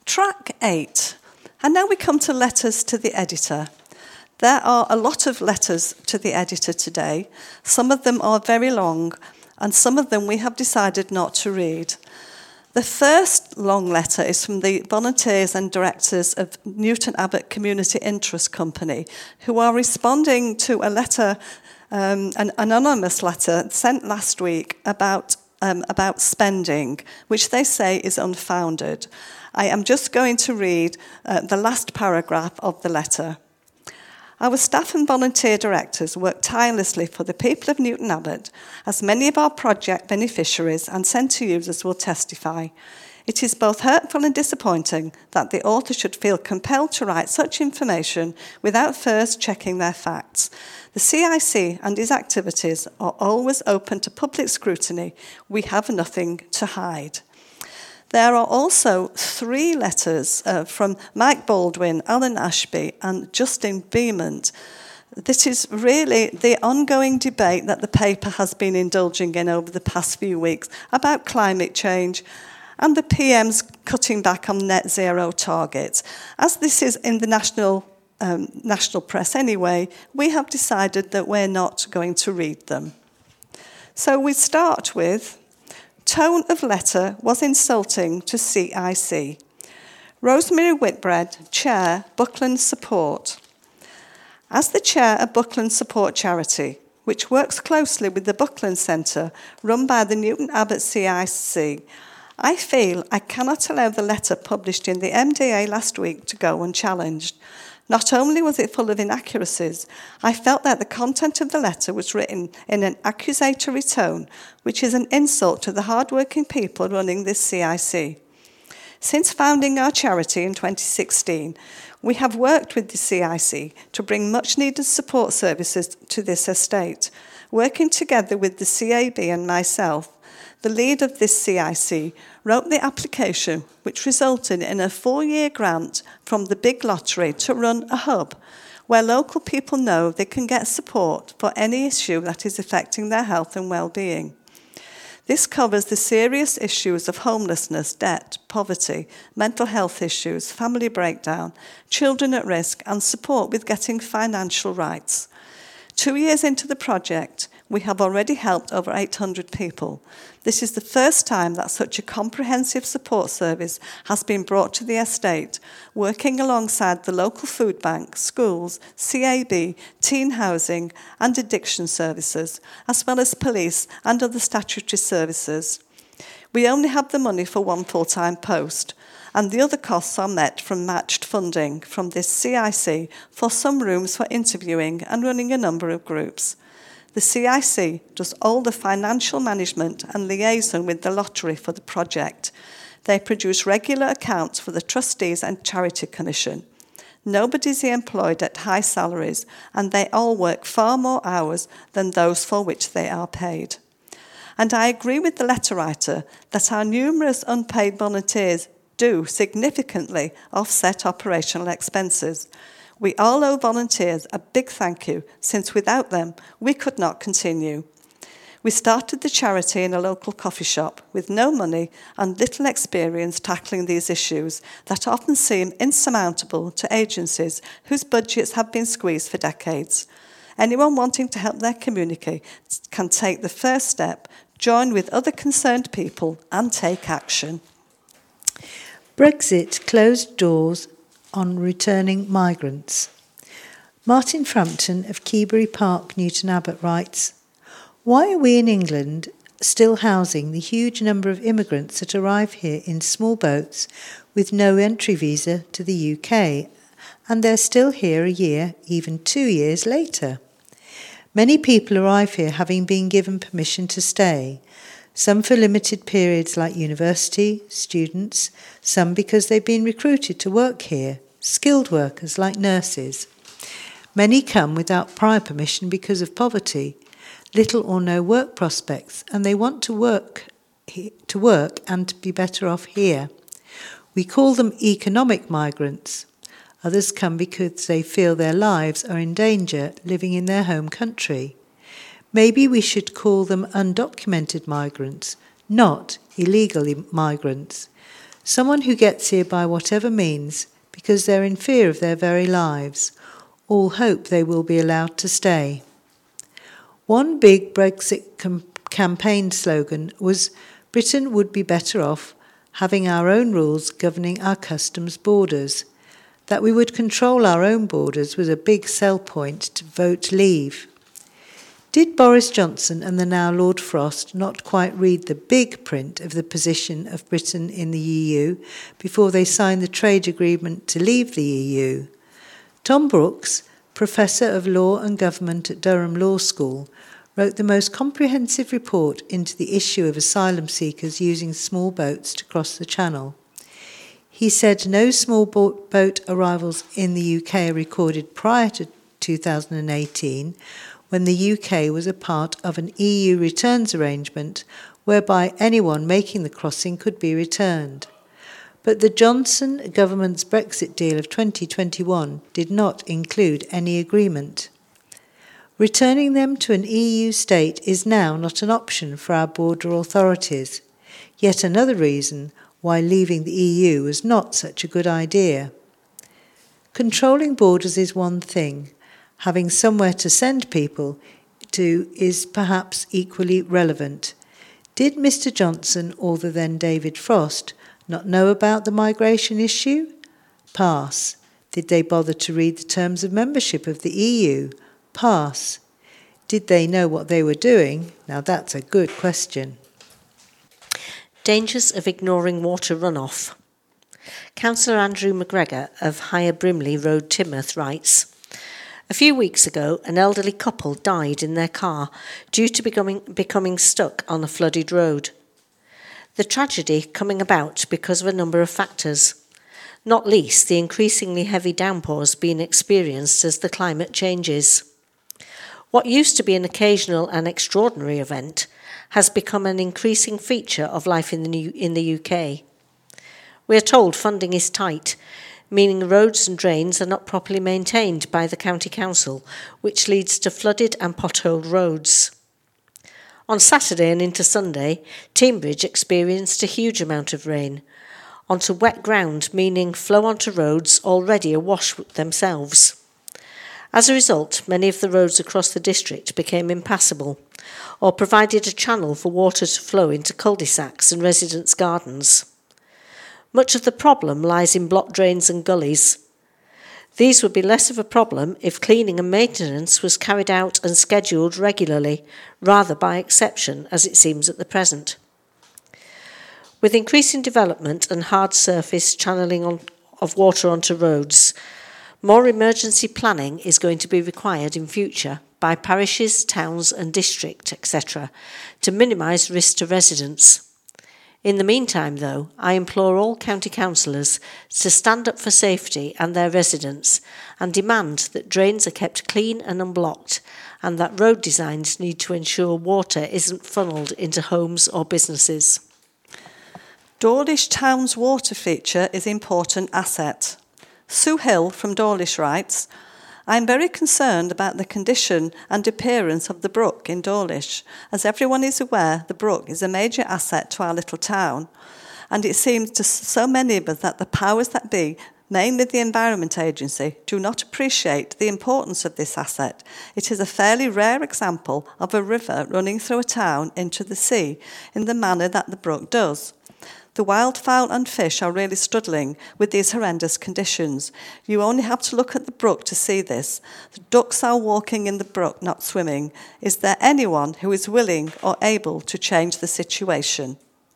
Track 8. And now we come to letters to the editor. There are a lot of letters to the editor today. Some of them are very long, and some of them we have decided not to read. The first long letter is from the volunteers and directors of Newton Abbot Community Interest Company, who are responding to a letter, an anonymous letter sent last week about spending, which they say is unfounded. I am just going to read the last paragraph of the letter. Our staff and volunteer directors work tirelessly for the people of Newton Abbot, as many of our project beneficiaries and centre users will testify. It is both hurtful and disappointing that the author should feel compelled to write such information without first checking their facts. The CIC and its activities are always open to public scrutiny. We have nothing to hide. There are also 3 letters from Mike Baldwin, Alan Ashby, and Justin Beamont. This is really the ongoing debate that the paper has been indulging in over the past few weeks about climate change and the PM's cutting back on net zero targets. As this is in the national press anyway, we have decided that we're not going to read them. So we start with, tone of letter was insulting to CIC. Rosemary Whitbread, Chair, Buckland Support. As the Chair of Buckland Support Charity, which works closely with the Buckland Centre run by the Newton Abbot CIC, I feel I cannot allow the letter published in the MDA last week to go unchallenged. Not only was it full of inaccuracies, I felt that the content of the letter was written in an accusatory tone, which is an insult to the hard-working people running this CIC. Since founding our charity in 2016, we have worked with the CIC to bring much-needed support services to this estate. Working together with the CAB and myself, the lead of this CIC wrote the application, which resulted in a 4-year grant from the Big Lottery to run a hub where local people know they can get support for any issue that is affecting their health and well-being. This covers the serious issues of homelessness, debt, poverty, mental health issues, family breakdown, children at risk, and support with getting financial rights. 2 years into the project, we have already helped over 800 people. This is the first time that such a comprehensive support service has been brought to the estate, working alongside the local food bank, schools, CAB, teen housing and addiction services, as well as police and other statutory services. We only have the money for 1 full-time post, and the other costs are met from matched funding from this CIC for some rooms for interviewing and running a number of groups. The CIC does all the financial management and liaison with the lottery for the project. They produce regular accounts for the trustees and charity commission. Nobody is employed at high salaries, and they all work far more hours than those for which they are paid. And I agree with the letter writer that our numerous unpaid volunteers do significantly offset operational expenses. We all owe volunteers a big thank you, since without them, we could not continue. We started the charity in a local coffee shop with no money and little experience tackling these issues that often seem insurmountable to agencies whose budgets have been squeezed for decades. Anyone wanting to help their community can take the first step, join with other concerned people, and take action. Brexit closed doors on returning migrants. Martin Frampton of Keebury Park, Newton Abbot writes, "Why are we in England still housing the huge number of immigrants that arrive here in small boats with no entry visa to the UK, and they're still here a year, even 2 years later? Many people arrive here having been given permission to stay, some for limited periods like university, students, some because they've been recruited to work here, skilled workers like nurses. Many come without prior permission because of poverty, little or no work prospects, and they want to work and to be better off here. We call them economic migrants. Others come because they feel their lives are in danger living in their home country. Maybe we should call them undocumented migrants, not illegal migrants. someone who gets here by whatever means because they're in fear of their very lives. All hope they will be allowed to stay. One big Brexit campaign slogan was Britain would be better off having our own rules governing our customs borders. That we would control our own borders was a big sell point to vote Leave. Did Boris Johnson and the now Lord Frost not quite read the big print of the position of Britain in the EU before they signed the trade agreement to leave the EU? Tom Brooks, Professor of Law and Government at Durham Law School, wrote the most comprehensive report into the issue of asylum seekers using small boats to cross the Channel. He said no small boat arrivals in the UK are recorded prior to 2018, when the UK was a part of an EU returns arrangement whereby anyone making the crossing could be returned. But the Johnson government's Brexit deal of 2021 did not include any agreement. Returning them to an EU state is now not an option for our border authorities. Yet another reason why leaving the EU was not such a good idea. Controlling borders is one thing. Having somewhere to send people to is perhaps equally relevant. Did Mr. Johnson or the then David Frost not know about the migration issue? Pass. Did they bother to read the terms of membership of the EU? Pass. Did they know what they were doing? Now that's a good question. Dangers of ignoring water runoff. Councillor Andrew McGregor of Higher Brimley Road, Timoth writes, a few weeks ago, an elderly couple died in their car due to becoming stuck on a flooded road. The tragedy coming about because of a number of factors, not least the increasingly heavy downpours being experienced as the climate changes. What used to be an occasional and extraordinary event has become an increasing feature of life in the UK. We are told funding is tight, meaning roads and drains are not properly maintained by the county council, which leads to flooded and potholed roads. On Saturday and into Sunday, Teignbridge experienced a huge amount of rain onto wet ground, meaning flow onto roads already awash themselves. As a result, many of the roads across the district became impassable or provided a channel for water to flow into cul-de-sacs and residents' gardens. Much of the problem lies in blocked drains and gullies. These would be less of a problem if cleaning and maintenance was carried out and scheduled regularly, rather by exception, as it seems at the present. With increasing development and hard surface channeling of water onto roads, more emergency planning is going to be required in future by parishes, towns and district, etc., to minimise risk to residents. In the meantime, though, I implore all county councillors to stand up for safety and their residents and demand that drains are kept clean and unblocked and that road designs need to ensure water isn't funnelled into homes or businesses. Dawlish Town's water feature is an important asset. Sue Hill from Dawlish writes, I am very concerned about the condition and appearance of the brook in Dawlish. As everyone is aware, the brook is a major asset to our little town, and it seems to so many of us that the powers that be, mainly the Environment Agency, do not appreciate the importance of this asset. It is a fairly rare example of a river running through a town into the sea in the manner that the brook does. The wildfowl and fish are really struggling with these horrendous conditions. You only have to look at the brook to see this. The ducks are walking in the brook, not swimming. Is there anyone who is willing or able to change the situation?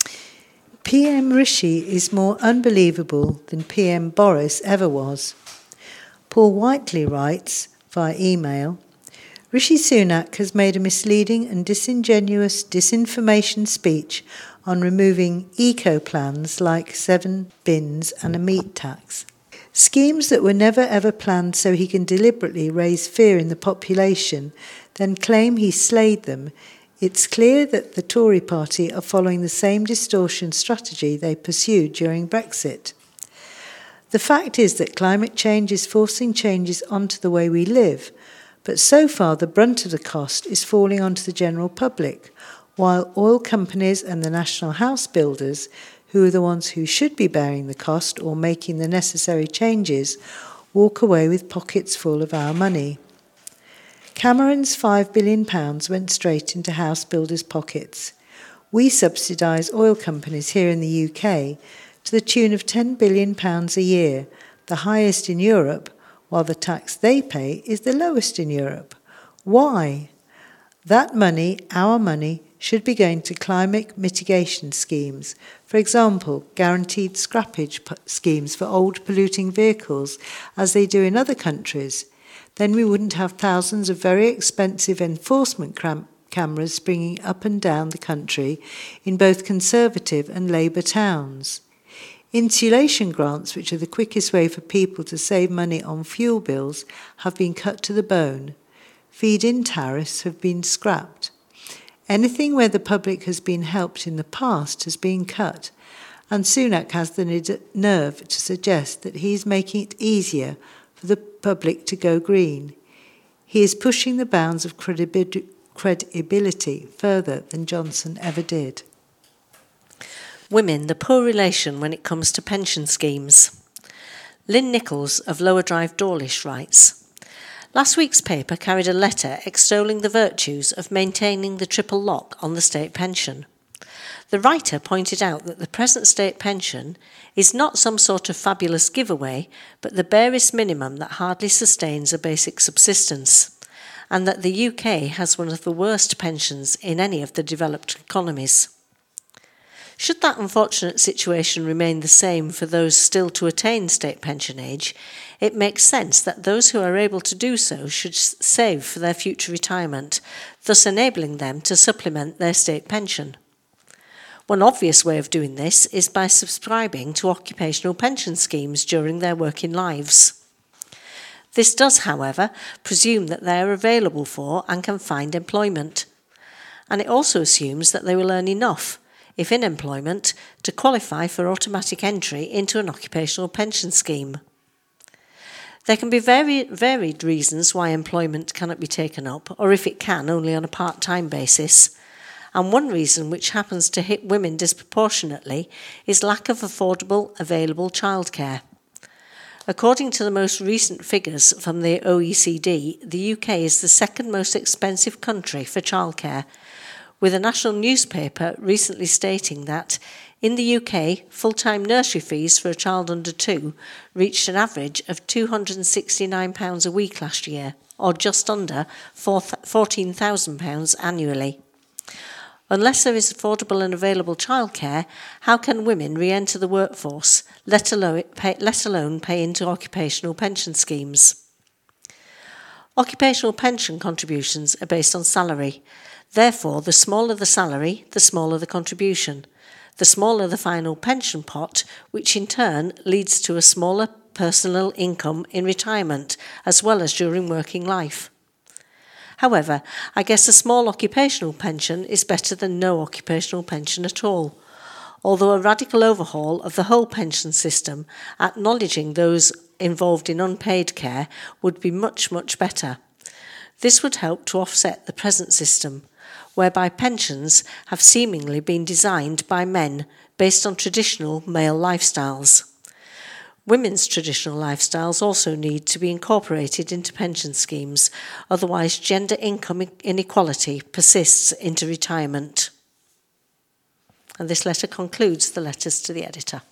PM Rishi is more unbelievable than PM Boris ever was. Paul Whiteley writes, via email, Rishi Sunak has made a misleading and disingenuous disinformation speech on removing eco-plans like 7 bins and a meat tax. Schemes that were never ever planned so he can deliberately raise fear in the population, then claim he slayed them. It's clear that the Tory party are following the same distortion strategy they pursued during Brexit. The fact is that climate change is forcing changes onto the way we live, but so far the brunt of the cost is falling onto the general public, while oil companies and the national house builders, who are the ones who should be bearing the cost or making the necessary changes, walk away with pockets full of our money. Cameron's £5 billion went straight into house builders' pockets. We subsidise oil companies here in the UK to the tune of £10 billion a year, the highest in Europe, while the tax they pay is the lowest in Europe. Why? That money, our money, should be going to climate mitigation schemes. For example, guaranteed scrappage schemes for old polluting vehicles, as they do in other countries. Then we wouldn't have thousands of very expensive enforcement cameras springing up and down the country in both Conservative and Labour towns. Insulation grants, which are the quickest way for people to save money on fuel bills, have been cut to the bone. Feed-in tariffs have been scrapped. Anything where the public has been helped in the past has been cut, and Sunak has the nerve to suggest that he is making it easier for the public to go green. He is pushing the bounds of credibility further than Johnson ever did. Women, the poor relation when it comes to pension schemes. Lynn Nichols of Lower Drive, Dawlish writes, last week's paper carried a letter extolling the virtues of maintaining the triple lock on the state pension. The writer pointed out that the present state pension is not some sort of fabulous giveaway, but the barest minimum that hardly sustains a basic subsistence, and that the UK has one of the worst pensions in any of the developed economies. Should that unfortunate situation remain the same for those still to attain state pension age, it makes sense that those who are able to do so should save for their future retirement, thus enabling them to supplement their state pension. One obvious way of doing this is by subscribing to occupational pension schemes during their working lives. This does, however, presume that they are available for and can find employment. And it also assumes that they will earn enough, if in employment, to qualify for automatic entry into an occupational pension scheme. There can be varied reasons why employment cannot be taken up, or if it can, only on a part-time basis. And one reason which happens to hit women disproportionately is lack of affordable, available childcare. According to the most recent figures from the OECD, the UK is the second most expensive country for childcare, with a national newspaper recently stating that in the UK, full-time nursery fees for a child under 2 reached an average of £269 a week last year, or just under £14,000 annually. Unless there is affordable and available childcare, how can women re-enter the workforce, let alone pay into occupational pension schemes? Occupational pension contributions are based on salary. Therefore, the smaller the salary, the smaller the contribution. The smaller the final pension pot, which in turn leads to a smaller personal income in retirement, as well as during working life. However, I guess a small occupational pension is better than no occupational pension at all, although a radical overhaul of the whole pension system, acknowledging those involved in unpaid care, would be much, much better. This would help to offset the present system, whereby pensions have seemingly been designed by men based on traditional male lifestyles. Women's traditional lifestyles also need to be incorporated into pension schemes, otherwise gender income inequality persists into retirement. And this letter concludes the letters to the editor.